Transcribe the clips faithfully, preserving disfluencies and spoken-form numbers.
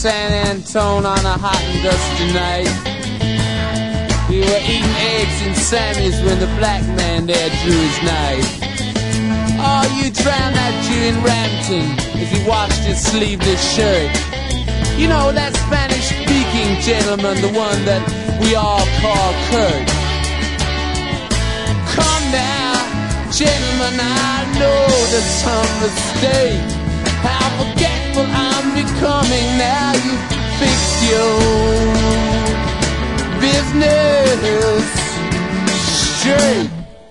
San Antone on a hot and dusty night. We were eating eggs and Sammy's when the black man there drew his knife. Oh, you drowned that Jew in Rampton as he washed his sleeveless shirt. You know, that Spanish-speaking gentleman, the one that we all call Kurt. Come now, gentlemen, I know there's some mistake. How forgetful I'm becoming now you fixed your business straight.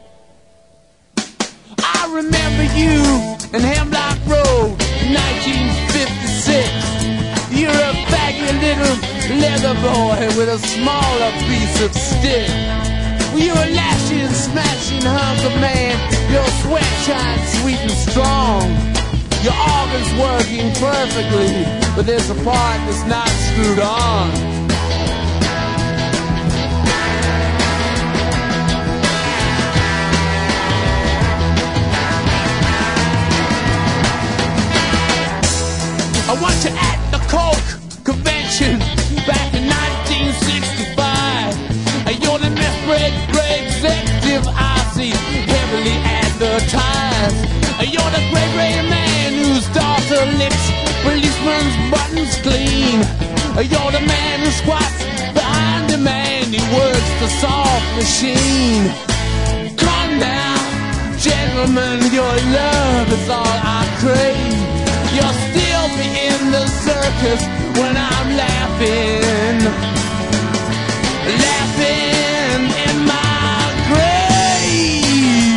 I remember you in Hemlock Road in nineteen fifty-six. You're a baggy little leather boy with a smaller piece of stick. You were lashing, smashing hunk of man. Your sweat shines sweet and strong. Your organ's working perfectly, but there's a part that's not screwed on. I want you at the Coke convention back in nineteen sixty-five. You're the misbred executive I see heavily advertised. You're the great gray man whose daughter licks policeman's buttons clean. You're the man who squats behind the man who works the soft machine. Come now, gentlemen, your love is all I crave. You'll still be in the circus when I'm laughing, laughing in my grave.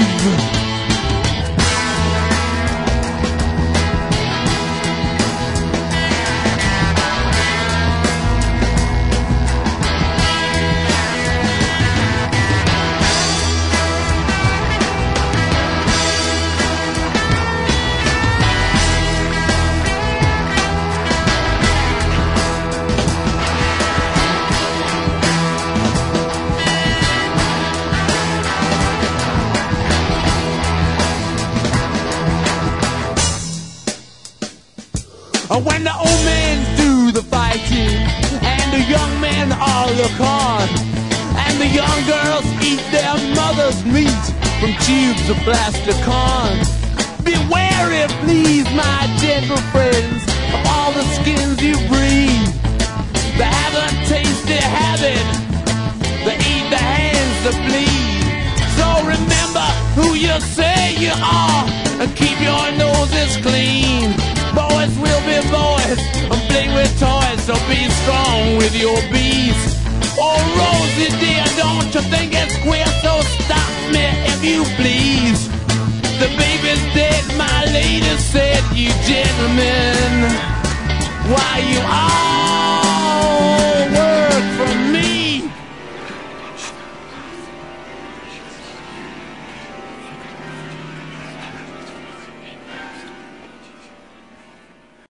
When the old men do the fighting and the young men all look on, and the young girls eat their mother's meat from tubes of plastic corn. Beware, please, my gentle friends, of all the skins you breathe. They haven't tasted habit, they eat the hands that bleed. So remember who you say you are and keep your noses clean. Boys will be boys and play with toys, so be strong with your bees. Oh, Rosie dear, don't you think it's queer? So stop me if you please. The baby's dead, my lady said, you gentlemen, why you are